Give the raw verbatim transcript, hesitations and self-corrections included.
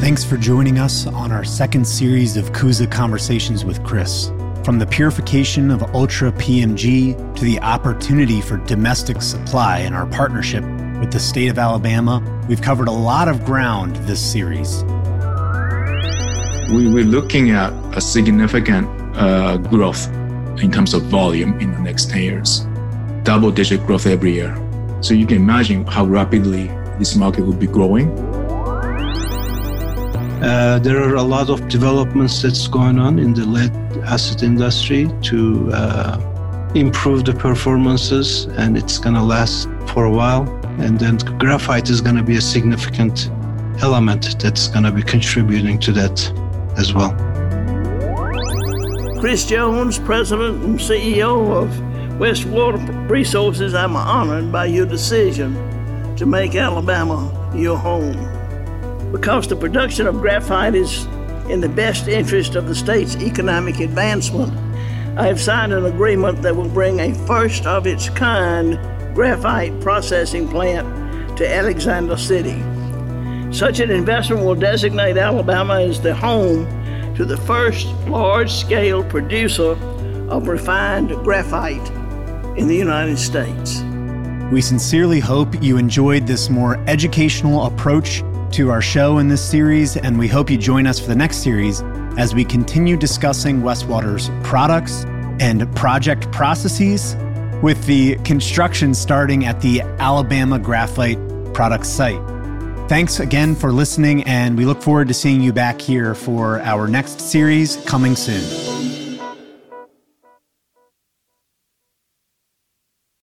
Thanks for joining us on our second series of C U S A Conversations with Chris. From the purification of Ultra P M G to the opportunity for domestic supply in our partnership with the state of Alabama, we've covered a lot of ground this series. We were looking at a significant uh, growth in terms of volume in the next ten years, double-digit growth every year. So you can imagine how rapidly this market will be growing. Uh, there are a lot of developments that's going on in the lead acid industry to uh, improve the performances, and it's going to last for a while. And then graphite is going to be a significant element that's going to be contributing to that as well. Chris Jones, President and C E O of Westwater Resources, I'm honored by your decision to make Alabama your home. Because the production of graphite is in the best interest of the state's economic advancement, I have signed an agreement that will bring a first-of-its-kind graphite processing plant to Alexander City. Such an investment will designate Alabama as the home to the first large-scale producer of refined graphite in the United States. We sincerely hope you enjoyed this more educational approach to our show in this series, and we hope you join us for the next series as we continue discussing Westwater's products and project processes, with the construction starting at the Alabama Graphite Products site. Thanks again for listening, and we look forward to seeing you back here for our next series coming soon.